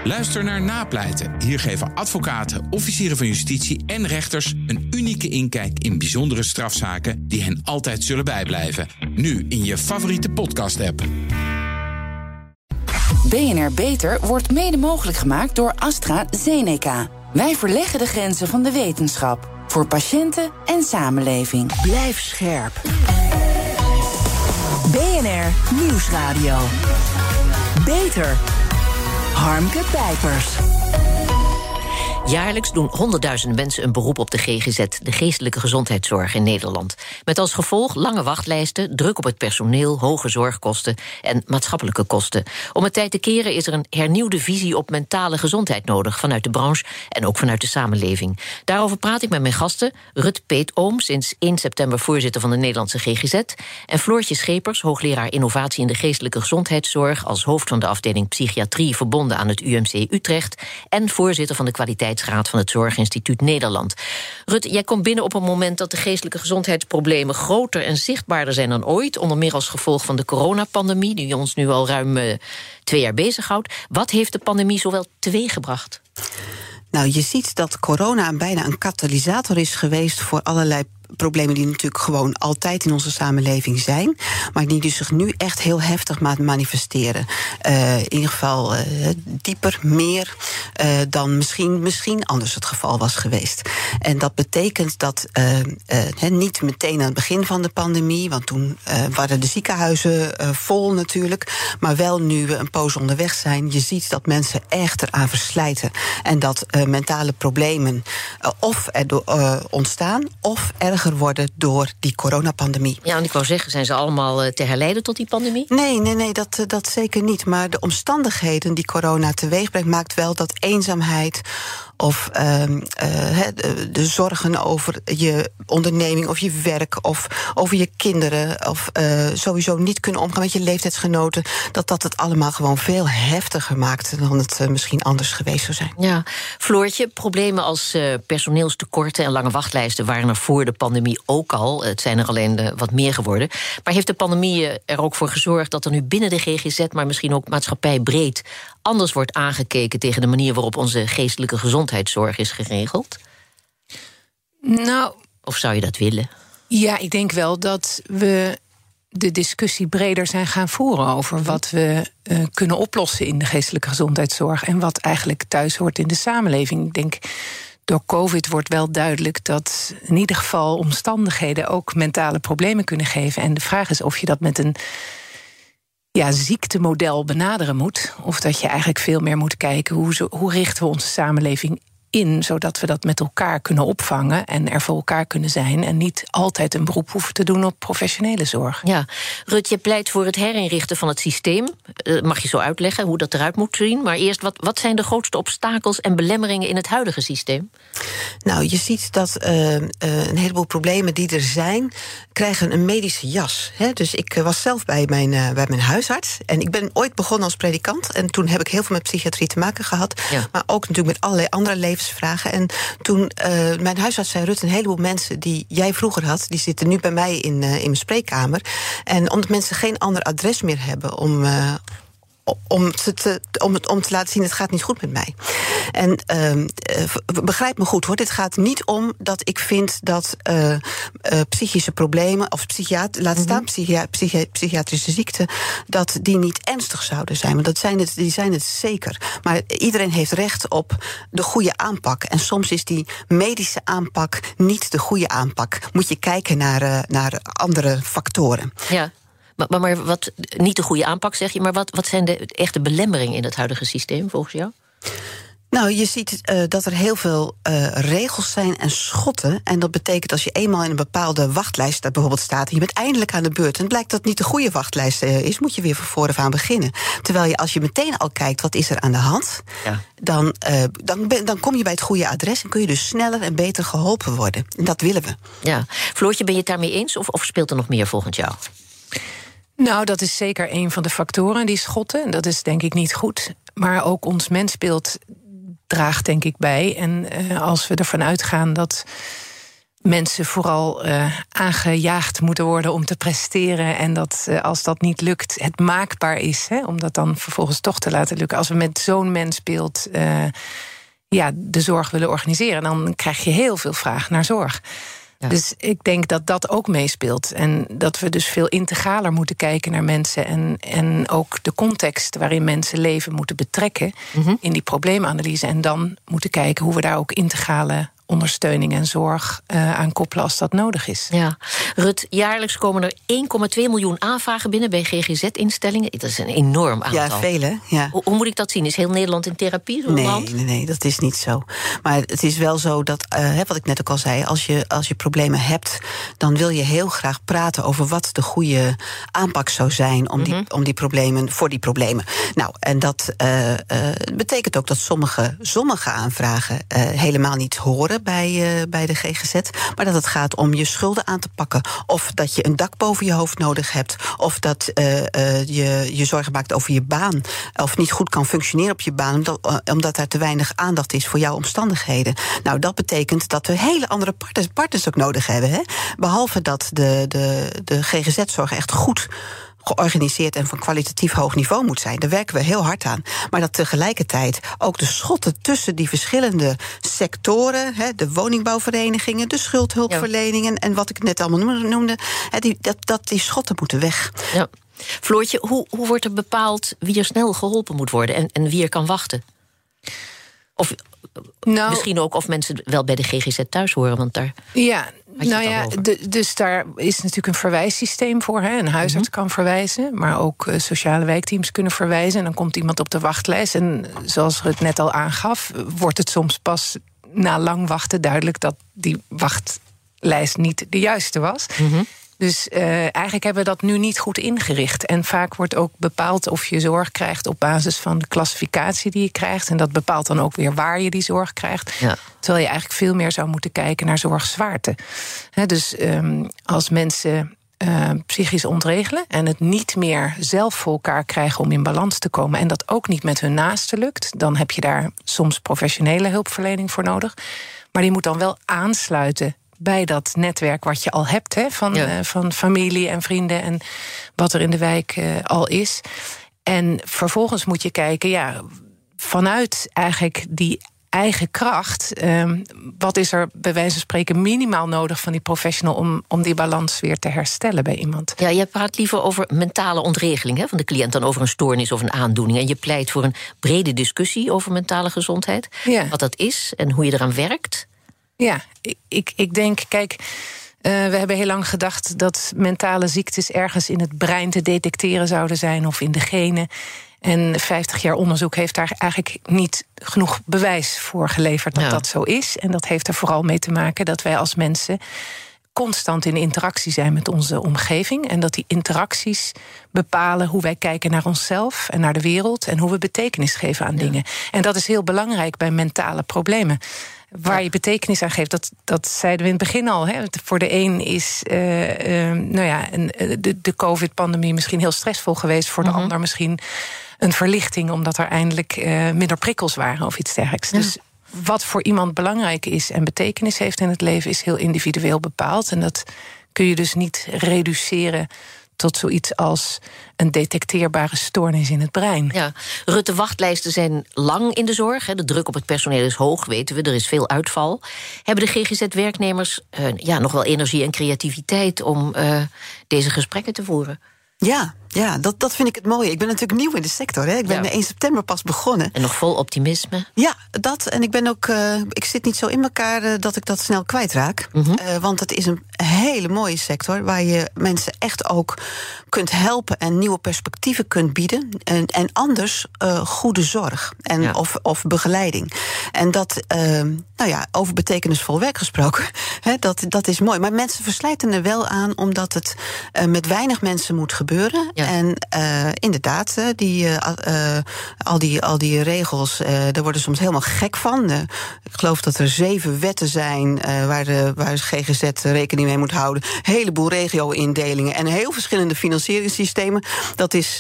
Luister naar Napleiten. Hier geven advocaten, officieren van justitie en rechters een unieke inkijk in bijzondere strafzaken die hen altijd zullen bijblijven. Nu in je favoriete podcast-app. BNR Beter wordt mede mogelijk gemaakt door AstraZeneca. Wij verleggen de grenzen van de wetenschap. Voor patiënten en samenleving. Blijf scherp. BNR Nieuwsradio. Beter. Harmke Pijpers. Jaarlijks doen honderdduizenden mensen een beroep op de GGZ, de geestelijke gezondheidszorg in Nederland. Met als gevolg lange wachtlijsten, druk op het personeel, hoge zorgkosten en maatschappelijke kosten. Om het tijd te keren is er een hernieuwde visie op mentale gezondheid nodig vanuit de branche en ook vanuit de samenleving. Daarover praat ik met mijn gasten, Rut Peetoom, sinds 1 september voorzitter van de Nederlandse GGZ, en Floortje Schepers, hoogleraar innovatie in de geestelijke gezondheidszorg, als hoofd van de afdeling psychiatrie verbonden aan het UMC Utrecht en voorzitter van de kwaliteitsraad van het Zorginstituut Nederland. Rut, jij komt binnen op een moment dat de geestelijke gezondheidsproblemen groter en zichtbaarder zijn dan ooit, onder meer als gevolg van de coronapandemie, die ons nu al ruim 2 jaar bezighoudt. Wat heeft de pandemie zowel teweeggebracht? Nou, je ziet dat corona bijna een katalysator is geweest voor allerlei problemen die natuurlijk gewoon altijd in onze samenleving zijn, maar die zich nu echt heel heftig manifesteren. In ieder geval dieper, meer dan misschien anders het geval was geweest. En dat betekent dat niet meteen aan het begin van de pandemie, want toen waren de ziekenhuizen vol natuurlijk, maar wel nu we een poos onderweg zijn, je ziet dat mensen echt eraan verslijten en dat mentale problemen of er ontstaan of erger worden door die coronapandemie. Ja, en ik wou zeggen, zijn ze allemaal te herleiden tot die pandemie? Nee, dat zeker niet. Maar de omstandigheden die corona teweegbrengt maakt wel dat eenzaamheid of de zorgen over je onderneming of je werk of over je kinderen of sowieso niet kunnen omgaan met je leeftijdsgenoten, dat het allemaal gewoon veel heftiger maakt dan het misschien anders geweest zou zijn. Ja, Floortje, problemen als personeelstekorten en lange wachtlijsten waren er voor de pandemie ook al. Het zijn er alleen wat meer geworden. Maar heeft de pandemie er ook voor gezorgd dat er nu binnen de GGZ, maar misschien ook maatschappijbreed, anders wordt aangekeken tegen de manier waarop onze geestelijke gezondheidszorg is geregeld? Nou, of zou je dat willen? Ja, ik denk wel dat we de discussie breder zijn gaan voeren over wat we kunnen oplossen in de geestelijke gezondheidszorg en wat eigenlijk thuis hoort in de samenleving. Ik denk, door COVID wordt wel duidelijk dat in ieder geval omstandigheden ook mentale problemen kunnen geven. En de vraag is of je dat met een ziektemodel benaderen moet, of dat je eigenlijk veel meer moet kijken hoe richten we onze samenleving in, zodat we dat met elkaar kunnen opvangen en er voor elkaar kunnen zijn en niet altijd een beroep hoeven te doen op professionele zorg. Ja, Rut, je pleit voor het herinrichten van het systeem. Mag je zo uitleggen hoe dat eruit moet zien? Maar eerst, wat zijn de grootste obstakels en belemmeringen in het huidige systeem? Nou, je ziet dat een heleboel problemen die er zijn, krijgen een medische jas. Hè? Dus ik was zelf bij mijn huisarts en ik ben ooit begonnen als predikant en toen heb ik heel veel met psychiatrie te maken gehad, maar ook natuurlijk met allerlei andere levensvragen. En toen mijn huisarts zei, Rut, een heleboel mensen die jij vroeger had, die zitten nu bij mij in mijn spreekkamer. En omdat mensen geen ander adres meer hebben om te laten zien, het gaat niet goed met mij. En begrijp me goed hoor, dit gaat niet om dat ik vind dat psychische problemen of psychiatrische ziekten, dat die niet ernstig zouden zijn. Want die zijn het zeker. Maar iedereen heeft recht op de goede aanpak. En soms is die medische aanpak niet de goede aanpak. Moet je kijken naar andere factoren. Ja. Maar wat niet de goede aanpak, zeg je, maar wat zijn de echte belemmeringen in het huidige systeem volgens jou? Nou, je ziet dat er heel veel regels zijn en schotten. En dat betekent als je eenmaal in een bepaalde wachtlijst bijvoorbeeld staat en je bent eindelijk aan de beurt en het blijkt dat het niet de goede wachtlijst is, moet je weer van vooraf aan beginnen. Terwijl als je meteen al kijkt wat is er aan de hand, dan kom je bij het goede adres en kun je dus sneller en beter geholpen worden. En dat willen we. Ja. Floortje, ben je het daarmee eens of speelt er nog meer volgens jou? Nou, dat is zeker een van de factoren, die schotten. En dat is denk ik niet goed. Maar ook ons mensbeeld draagt denk ik bij. En als we ervan uitgaan dat mensen vooral aangejaagd moeten worden om te presteren. En dat als dat niet lukt, het maakbaar is, om dat dan vervolgens toch te laten lukken. Als we met zo'n mensbeeld de zorg willen organiseren, dan krijg je heel veel vraag naar zorg. Ja. Dus ik denk dat dat ook meespeelt. En dat we dus veel integraler moeten kijken naar mensen. En ook de context waarin mensen leven moeten betrekken in die probleemanalyse. En dan moeten kijken hoe we daar ook integrale ondersteuning en zorg aan koppelen als dat nodig is. Ja. Rut, jaarlijks komen er 1,2 miljoen aanvragen binnen bij GGZ-instellingen. Dat is een enorm aantal. Ja, vele. Ja. Hoe moet ik dat zien? Is heel Nederland in therapie? Nee, dat is niet zo. Maar het is wel zo dat, wat ik net ook al zei, als je problemen hebt, dan wil je heel graag praten over wat de goede aanpak zou zijn om die problemen, voor die problemen. Nou, en dat betekent ook dat sommige aanvragen helemaal niet horen bij de GGZ, maar dat het gaat om je schulden aan te pakken, of dat je een dak boven je hoofd nodig hebt, of dat je zorgen maakt over je baan, of niet goed kan functioneren op je baan, omdat er te weinig aandacht is voor jouw omstandigheden. Nou, dat betekent dat we hele andere partners ook nodig hebben. Hè? Behalve dat de GGZ-zorg echt goed georganiseerd en van kwalitatief hoog niveau moet zijn. Daar werken we heel hard aan. Maar dat tegelijkertijd ook de schotten tussen die verschillende sectoren, de woningbouwverenigingen, de schuldhulpverleningen en wat ik net allemaal noemde, die schotten moeten weg. Ja. Floortje, hoe wordt er bepaald wie er snel geholpen moet worden en wie er kan wachten? Of misschien ook of mensen wel bij de GGZ thuis horen, want daar... Ja, dus daar is natuurlijk een verwijssysteem voor. Een huisarts kan verwijzen, maar ook sociale wijkteams kunnen verwijzen. En dan komt iemand op de wachtlijst. En zoals Rut net al aangaf, wordt het soms pas na lang wachten duidelijk dat die wachtlijst niet de juiste was. Dus eigenlijk hebben we dat nu niet goed ingericht. En vaak wordt ook bepaald of je zorg krijgt op basis van de klassificatie die je krijgt. En dat bepaalt dan ook weer waar je die zorg krijgt. Ja. Terwijl je eigenlijk veel meer zou moeten kijken naar zorgzwaarte. Dus als mensen psychisch ontregelen en het niet meer zelf voor elkaar krijgen om in balans te komen, en dat ook niet met hun naasten lukt, dan heb je daar soms professionele hulpverlening voor nodig. Maar die moet dan wel aansluiten bij dat netwerk wat je al hebt, van familie en vrienden en wat er in de wijk al is. En vervolgens moet je kijken, vanuit eigenlijk die eigen kracht, wat is er bij wijze van spreken minimaal nodig van die professional om die balans weer te herstellen bij iemand? Ja, je praat liever over mentale ontregeling van de cliënt dan over een stoornis of een aandoening. En je pleit voor een brede discussie over mentale gezondheid. Ja. Wat dat is en hoe je eraan werkt. Ja, ik denk, kijk, we hebben heel lang gedacht dat mentale ziektes ergens in het brein te detecteren zouden zijn of in de genen. En 50 jaar onderzoek heeft daar eigenlijk niet genoeg bewijs voor geleverd dat dat zo is. En dat heeft er vooral mee te maken dat wij als mensen constant in interactie zijn met onze omgeving. En dat die interacties bepalen hoe wij kijken naar onszelf en naar de wereld en hoe we betekenis geven aan dingen. En dat is heel belangrijk bij mentale problemen. Waar je betekenis aan geeft, dat zeiden we in het begin al. Voor de een is de COVID-pandemie misschien heel stressvol geweest. Voor de ander misschien een verlichting, omdat er eindelijk minder prikkels waren of iets dergelijks. Ja. Dus wat voor iemand belangrijk is en betekenis heeft in het leven is heel individueel bepaald. En dat kun je dus niet reduceren tot zoiets als een detecteerbare stoornis in het brein. Ja, Rut, de wachtlijsten zijn lang in de zorg. De druk op het personeel is hoog, weten we. Er is veel uitval. Hebben de GGZ-werknemers nog wel energie en creativiteit om deze gesprekken te voeren? Ja, dat vind ik het mooie. Ik ben natuurlijk nieuw in de sector. Ik ben 1 september pas begonnen. En nog vol optimisme. Ja, dat. En ik ben ook. Ik zit niet zo in elkaar dat ik dat snel kwijtraak. Want het is een hele mooie sector waar je mensen echt ook kunt helpen en nieuwe perspectieven kunt bieden. En anders goede zorg en of begeleiding. En dat, over betekenisvol werk gesproken, dat is mooi. Maar mensen verslijten er wel aan, omdat het met weinig mensen moet gebeuren. Ja. En inderdaad, al die regels, daar worden soms helemaal gek van. Ik geloof dat er 7 wetten zijn waar GGZ rekening mee moet houden. Een heleboel regio-indelingen en heel verschillende financieringssystemen. Dat is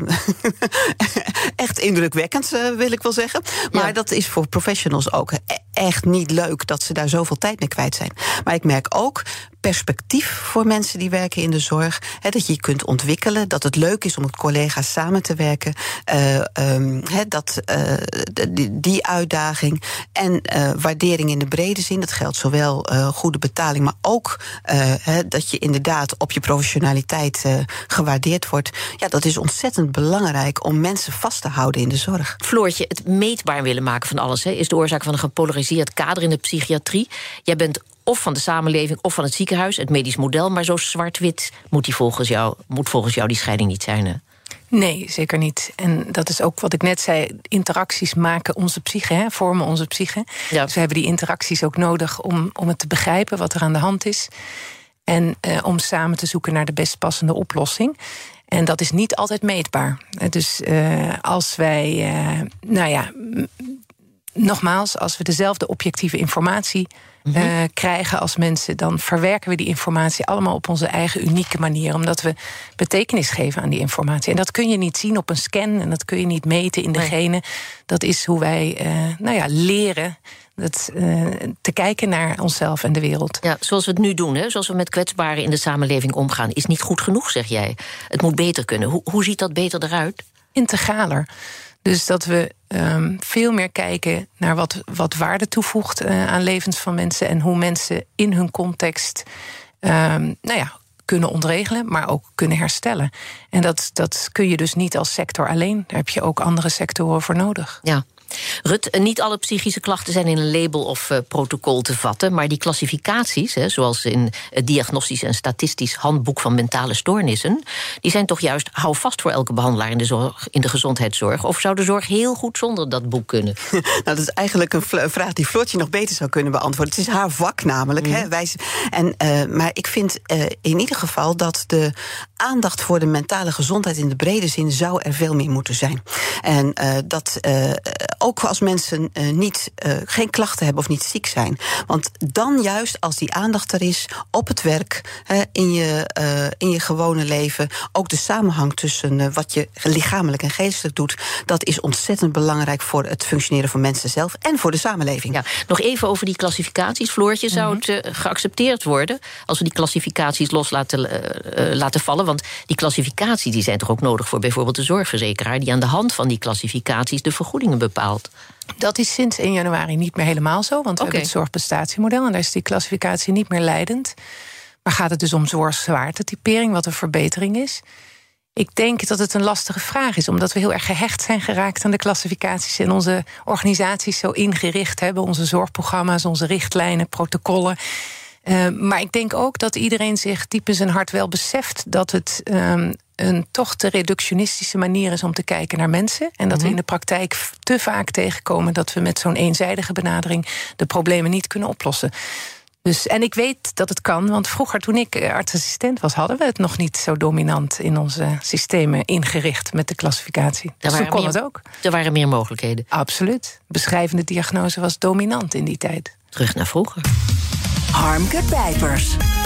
echt indrukwekkend, wil ik wel zeggen. Maar dat is voor professionals ook echt niet leuk dat ze daar zoveel tijd mee kwijt zijn. Maar ik merk ook perspectief voor mensen die werken in de zorg. Dat je kunt ontwikkelen, dat het leuk is om met collega's samen te werken. Die uitdaging en waardering in de brede zin. Dat geldt zowel goede betaling, maar ook dat je inderdaad op je professionaliteit gewaardeerd wordt. Ja, dat is ontzettend belangrijk om mensen vast te houden in de zorg. Floortje, het meetbaar willen maken van alles is de oorzaak van een gepolariseerd kader in de psychiatrie. Jij bent of van de samenleving of van het ziekenhuis, het medisch model, maar zo zwart-wit moet volgens jou die scheiding niet zijn, hè? Nee, zeker niet. En dat is ook wat ik net zei. Interacties maken onze psyche, vormen onze psyche. Ja. Dus we hebben die interacties ook nodig om het te begrijpen wat er aan de hand is. En om samen te zoeken naar de best passende oplossing. En dat is niet altijd meetbaar. Dus als wij, nogmaals, als we dezelfde objectieve informatie krijgen als mensen, dan verwerken we die informatie allemaal op onze eigen unieke manier, omdat we betekenis geven aan die informatie. En dat kun je niet zien op een scan en dat kun je niet meten in de genen. Dat is hoe wij leren te kijken naar onszelf en de wereld. Ja, zoals we het nu doen, zoals we met kwetsbaren in de samenleving omgaan, is niet goed genoeg, zeg jij. Het moet beter kunnen. Hoe ziet dat beter eruit? Integraler. Dus dat we veel meer kijken naar wat waarde toevoegt aan levens van mensen en hoe mensen in hun context kunnen ontregelen, maar ook kunnen herstellen. En dat kun je dus niet als sector alleen. Daar heb je ook andere sectoren voor nodig. Ja. Rut, niet alle psychische klachten zijn in een label of protocol te vatten, maar die klassificaties, zoals in het Diagnostisch en Statistisch Handboek van Mentale Stoornissen, die zijn toch juist houvast voor elke behandelaar in de gezondheidszorg? Of zou de zorg heel goed zonder dat boek kunnen? Nou, dat is eigenlijk een vraag die Floortje nog beter zou kunnen beantwoorden. Het is haar vak namelijk. Maar ik vind in ieder geval dat de aandacht voor de mentale gezondheid in de brede zin zou er veel meer moeten zijn. En dat ook als mensen geen klachten hebben of niet ziek zijn. Want dan juist als die aandacht er is op het werk, in je gewone leven, ook de samenhang tussen wat je lichamelijk en geestelijk doet, dat is ontzettend belangrijk voor het functioneren van mensen zelf en voor de samenleving. Ja, nog even over die klassificaties, Floortje. Zou het geaccepteerd worden als we die klassificaties los laten vallen? Want die klassificaties die zijn toch ook nodig voor bijvoorbeeld de zorgverzekeraar, die aan de hand van die klassificaties de vergoedingen bepaalt? Dat is sinds 1 januari niet meer helemaal zo, want we hebben het zorgprestatiemodel en daar is die klassificatie niet meer leidend. Maar gaat het dus om zorgzwaartetypering, wat een verbetering is? Ik denk dat het een lastige vraag is, omdat we heel erg gehecht zijn geraakt aan de klassificaties en onze organisaties zo ingericht hebben, onze zorgprogramma's, onze richtlijnen, protocollen. Maar ik denk ook dat iedereen zich diep in zijn hart wel beseft dat het een toch te reductionistische manier is om te kijken naar mensen. En dat we in de praktijk te vaak tegenkomen dat we met zo'n eenzijdige benadering de problemen niet kunnen oplossen. En ik weet dat het kan, want vroeger toen ik artsassistent was, hadden we het nog niet zo dominant in onze systemen ingericht met de klassificatie. Dus toen kon het ook. Er waren meer mogelijkheden. Absoluut. Beschrijvende diagnose was dominant in die tijd. Terug naar vroeger. Harmke Pijpers.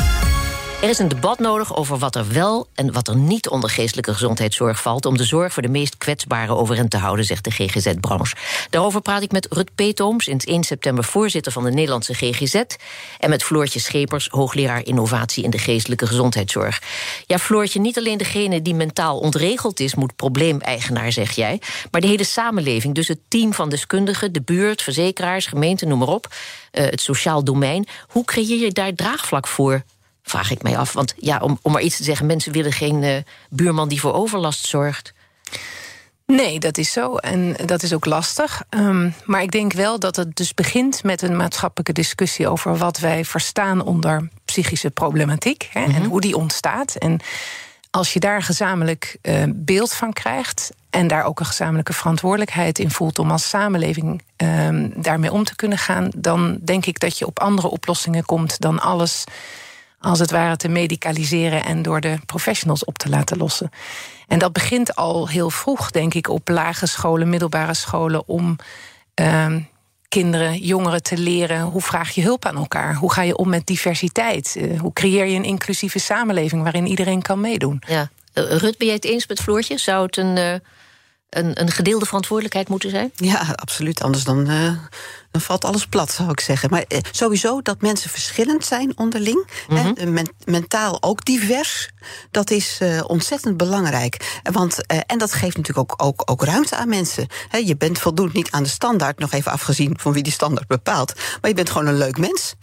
Er is een debat nodig over wat er wel en wat er niet onder geestelijke gezondheidszorg valt om de zorg voor de meest kwetsbaren overeind te houden, zegt de GGZ-branche. Daarover praat ik met Rut Peetoom, sinds 1 september voorzitter van de Nederlandse GGZ, en met Floortje Schepers, hoogleraar innovatie in de geestelijke gezondheidszorg. Ja, Floortje, niet alleen degene die mentaal ontregeld is moet probleemeigenaar, zeg jij, maar de hele samenleving, dus het team van deskundigen, de buurt, verzekeraars, gemeenten, noem maar op, het sociaal domein. Hoe creëer je daar draagvlak voor? Vraag ik mij af. Want ja, om maar iets te zeggen, mensen willen geen buurman die voor overlast zorgt. Nee, dat is zo. En dat is ook lastig. Maar ik denk wel dat het dus begint met een maatschappelijke discussie over wat wij verstaan onder psychische problematiek. En hoe die ontstaat. En als je daar een gezamenlijk beeld van krijgt en daar ook een gezamenlijke verantwoordelijkheid in voelt om als samenleving daarmee om te kunnen gaan, dan denk ik dat je op andere oplossingen komt dan alles als het ware te medicaliseren en door de professionals op te laten lossen. En dat begint al heel vroeg, denk ik, op lage scholen, middelbare scholen, om kinderen, jongeren te leren hoe vraag je hulp aan elkaar? Hoe ga je om met diversiteit? Hoe creëer je een inclusieve samenleving waarin iedereen kan meedoen? Ja. Rut, ben jij het eens met Floortje? Zou het een gedeelde verantwoordelijkheid moeten zijn? Ja, absoluut. Anders dan Dan valt alles plat, zou ik zeggen. Maar sowieso dat mensen verschillend zijn onderling. Mentaal ook divers. Dat is ontzettend belangrijk. En dat geeft natuurlijk ook ruimte aan mensen. Je bent voldoend niet aan de standaard, nog even afgezien van wie die standaard bepaalt. Maar je bent gewoon een leuk mens.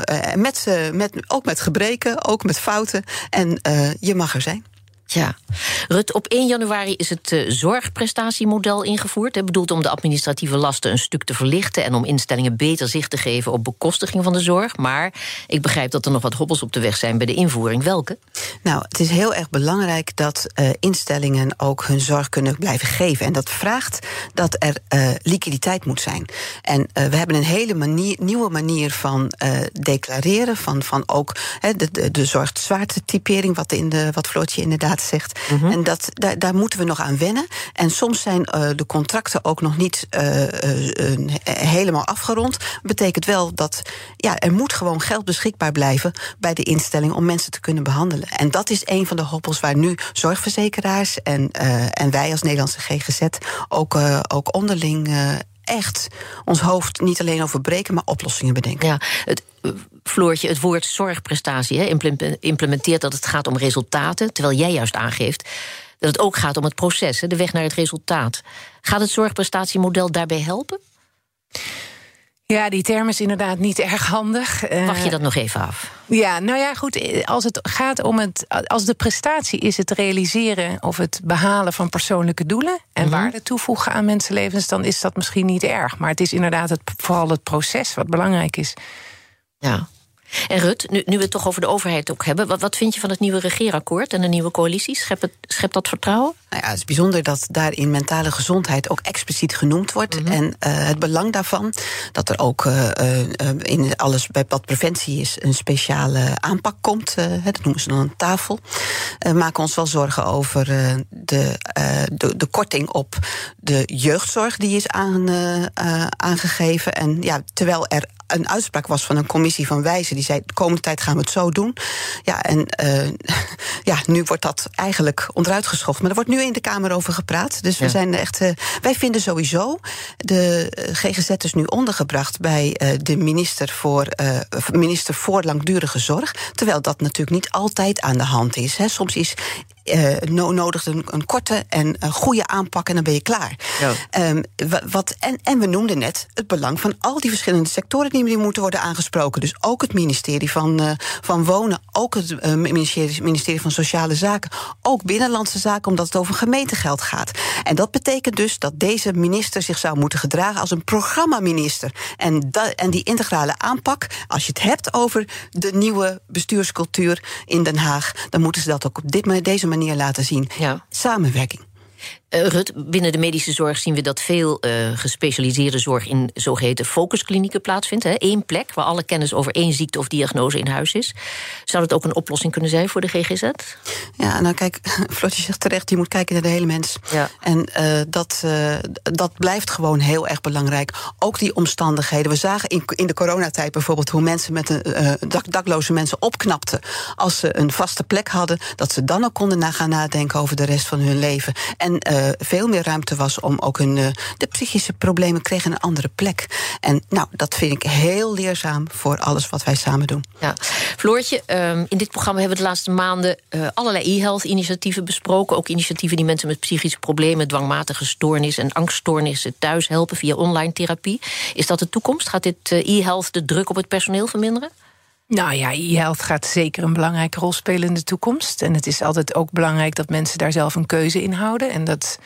Ook met gebreken, ook met fouten. En je mag er zijn. Ja. Rut, op 1 januari is het zorgprestatiemodel ingevoerd. Bedoeld om de administratieve lasten een stuk te verlichten en om instellingen beter zicht te geven op bekostiging van de zorg. Maar ik begrijp dat er nog wat hobbels op de weg zijn bij de invoering. Welke? Nou, het is heel erg belangrijk dat instellingen ook hun zorg kunnen blijven geven. En dat vraagt dat er liquiditeit moet zijn. En we hebben een hele nieuwe manier van declareren, van ook de zorgzwaartetypering, wat Floortje inderdaad zegt. En daar moeten we nog aan wennen. En soms zijn de contracten ook nog niet helemaal afgerond. Dat betekent wel dat er moet gewoon geld beschikbaar blijven bij de instelling om mensen te kunnen behandelen. En dat is een van de hobbels waar nu zorgverzekeraars en wij als Nederlandse GGZ ook onderling echt ons hoofd niet alleen over breken, maar oplossingen bedenken. Ja, Floortje, het woord zorgprestatie implementeert dat het gaat om resultaten, terwijl jij juist aangeeft dat het ook gaat om het proces, de weg naar het resultaat. Gaat het zorgprestatiemodel daarbij helpen? Ja, die term is inderdaad niet erg handig. Wacht je dat nog even af? Ja, nou ja, goed. Als het gaat om als de prestatie is het realiseren of het behalen van persoonlijke doelen en waarde toevoegen aan mensenlevens, dan is dat misschien niet erg. Maar het is inderdaad vooral het proces wat belangrijk is. Ja. En Rut, nu we het toch over de overheid ook hebben, wat vind je van het nieuwe regeerakkoord en de nieuwe coalitie? Schept dat vertrouwen? Nou ja, het is bijzonder dat daarin mentale gezondheid ook expliciet genoemd wordt. En het belang daarvan, dat er ook in alles bij wat preventie is een speciale aanpak komt. Dat noemen ze dan een tafel. Maken ons wel zorgen over de korting op de jeugdzorg die is aangegeven. En ja, terwijl er een uitspraak was van een commissie van wijzen die zei, de komende tijd gaan we het zo doen. Ja, en nu wordt dat eigenlijk onderuit geschoven. Maar er wordt nu in de Kamer over gepraat. Dus we zijn echt. Wij vinden sowieso de GGZ is nu ondergebracht bij de minister voor langdurige zorg. Terwijl dat natuurlijk niet altijd aan de hand is. Soms is nodig een korte en een goede aanpak en dan ben je klaar. Ja. En we noemden net het belang van al die verschillende sectoren die moeten worden aangesproken. Dus ook het ministerie van Wonen, ook het ministerie van Sociale Zaken, ook Binnenlandse Zaken, omdat het over gemeentegeld gaat. En dat betekent dus dat deze minister zich zou moeten gedragen als een programmaminister. En die integrale aanpak, als je het hebt over de nieuwe bestuurscultuur in Den Haag, dan moeten ze dat ook op deze manier laten zien. Ja. Samenwerking. Rut, binnen de medische zorg zien we dat veel gespecialiseerde zorg in zogeheten focusklinieken plaatsvindt. 1 plek waar alle kennis over 1 ziekte of diagnose in huis is. Zou dat ook een oplossing kunnen zijn voor de GGZ? Ja, nou kijk, Floortje zegt terecht, je moet kijken naar de hele mens. Ja. En dat blijft gewoon heel erg belangrijk. Ook die omstandigheden. We zagen in de coronatijd bijvoorbeeld hoe mensen met dakloze mensen opknapten als ze een vaste plek hadden, dat ze dan ook konden gaan nadenken over de rest van hun leven. En veel meer ruimte was om ook de psychische problemen kregen een andere plek. En nou, dat vind ik heel leerzaam voor alles wat wij samen doen. Ja. Floortje, in dit programma hebben we de laatste maanden allerlei e-health-initiatieven besproken. Ook initiatieven die mensen met psychische problemen, dwangmatige stoornissen en angststoornissen thuis helpen via online therapie. Is dat de toekomst? Gaat dit e-health de druk op het personeel verminderen? Nou ja, e-health gaat zeker een belangrijke rol spelen in de toekomst. En het is altijd ook belangrijk dat mensen daar zelf een keuze in houden. En dat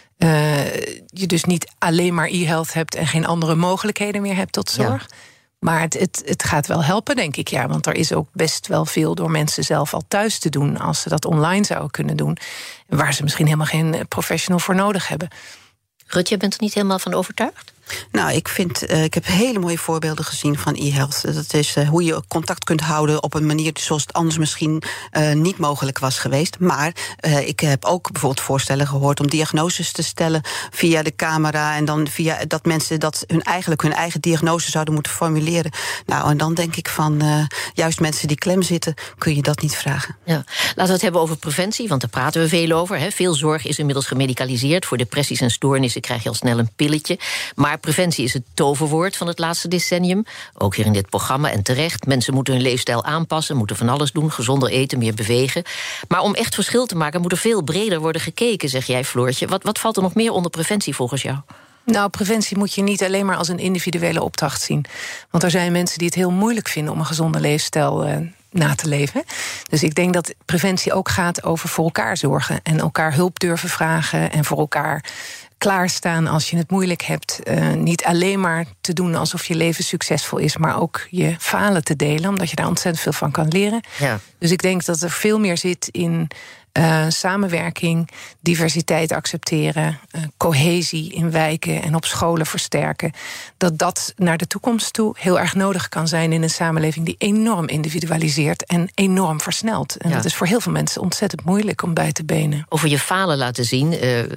je dus niet alleen maar e-health hebt en geen andere mogelijkheden meer hebt tot zorg. Ja. Maar het gaat wel helpen, denk ik, ja. Want er is ook best wel veel door mensen zelf al thuis te doen, als ze dat online zouden kunnen doen. Waar ze misschien helemaal geen professional voor nodig hebben. Rut, jij bent er niet helemaal van overtuigd? Nou, ik heb hele mooie voorbeelden gezien van e-health. Dat is hoe je contact kunt houden op een manier zoals het anders misschien niet mogelijk was geweest. Maar ik heb ook bijvoorbeeld voorstellen gehoord om diagnoses te stellen via de camera en dan via dat mensen hun eigen diagnose zouden moeten formuleren. Nou, en dan denk ik van juist mensen die klem zitten, kun je dat niet vragen. Ja. Laten we het hebben over preventie, want daar praten we veel over. Veel zorg is inmiddels gemedicaliseerd. Voor depressies en stoornissen krijg je al snel een pilletje. Maar preventie is het toverwoord van het laatste decennium. Ook hier in dit programma en terecht. Mensen moeten hun leefstijl aanpassen, moeten van alles doen. Gezonder eten, meer bewegen. Maar om echt verschil te maken moet er veel breder worden gekeken, zeg jij, Floortje. Wat valt er nog meer onder preventie volgens jou? Nou, preventie moet je niet alleen maar als een individuele opdracht zien. Want er zijn mensen die het heel moeilijk vinden om een gezonde leefstijl na te leven. Dus ik denk dat preventie ook gaat over voor elkaar zorgen. En elkaar hulp durven vragen en voor elkaar klaarstaan als je het moeilijk hebt. Niet alleen maar te doen alsof je leven succesvol is, maar ook je falen te delen, omdat je daar ontzettend veel van kan leren. Ja. Dus ik denk dat er veel meer zit in samenwerking, diversiteit accepteren, cohesie in wijken en op scholen versterken. Dat naar de toekomst toe heel erg nodig kan zijn in een samenleving die enorm individualiseert en enorm versnelt. En dat is voor heel veel mensen ontzettend moeilijk om bij te benen. Over je falen laten zien.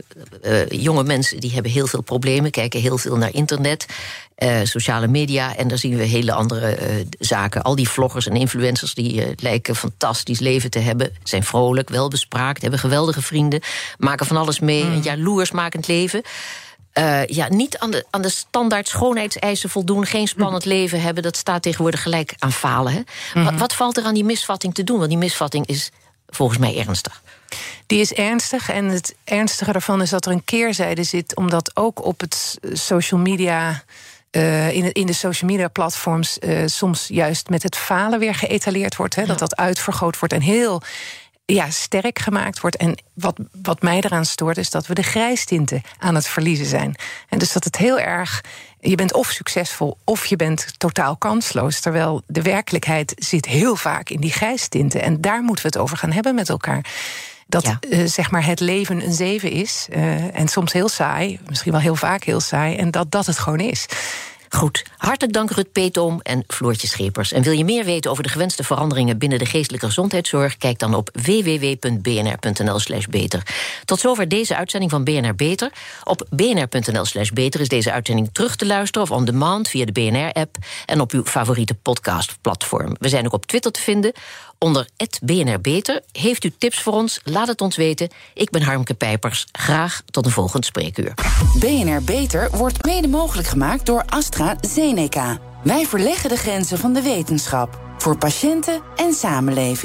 Jonge mensen die hebben heel veel problemen, kijken heel veel naar internet, sociale media, en daar zien we hele andere zaken. Al die vloggers en influencers die lijken fantastisch leven te hebben, zijn vrolijk, welbespraakt, hebben geweldige vrienden, maken van alles mee, een jaloersmakend leven. Niet aan de standaard schoonheidseisen voldoen, geen spannend leven hebben, dat staat tegenwoordig gelijk aan falen. Hè? Wat valt er aan die misvatting te doen? Want die misvatting is volgens mij ernstig. Die is ernstig en het ernstige daarvan is dat er een keerzijde zit, omdat ook op het social media, in de social media platforms soms juist met het falen weer geëtaleerd wordt. Hè, dat uitvergroot wordt en heel sterk gemaakt wordt. En wat mij eraan stoort is dat we de grijstinten aan het verliezen zijn. En dus dat het heel erg, je bent of succesvol of je bent totaal kansloos. Terwijl de werkelijkheid zit heel vaak in die grijstinten. En daar moeten we het over gaan hebben met elkaar. Dat zeg maar het leven een 7 is. En soms heel saai, misschien wel heel vaak heel saai. En dat het gewoon is. Goed, hartelijk dank Rut Peetoom en Floortje Schepers. En wil je meer weten over de gewenste veranderingen binnen de geestelijke gezondheidszorg? Kijk dan op www.bnr.nl/beter. Tot zover deze uitzending van BNR Beter. Op bnr.nl/beter is deze uitzending terug te luisteren of on demand via de BNR-app en op uw favoriete podcastplatform. We zijn ook op Twitter te vinden onder @BNR Beter. Heeft u tips voor ons? Laat het ons weten. Ik ben Harmke Pijpers. Graag tot een volgend spreekuur. BNR Beter wordt mede mogelijk gemaakt door AstraZeneca. Wij verleggen de grenzen van de wetenschap. Voor patiënten en samenleving.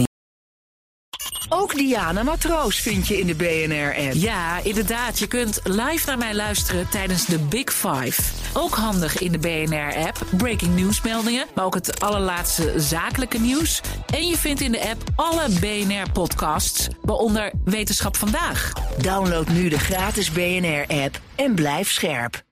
Ook Diana Matroos vind je in de BNR-app. Ja, inderdaad. Je kunt live naar mij luisteren tijdens de Big Five. Ook handig in de BNR-app. Breaking nieuwsmeldingen, maar ook het allerlaatste zakelijke nieuws. En je vindt in de app alle BNR-podcasts, waaronder Wetenschap Vandaag. Download nu de gratis BNR-app en blijf scherp.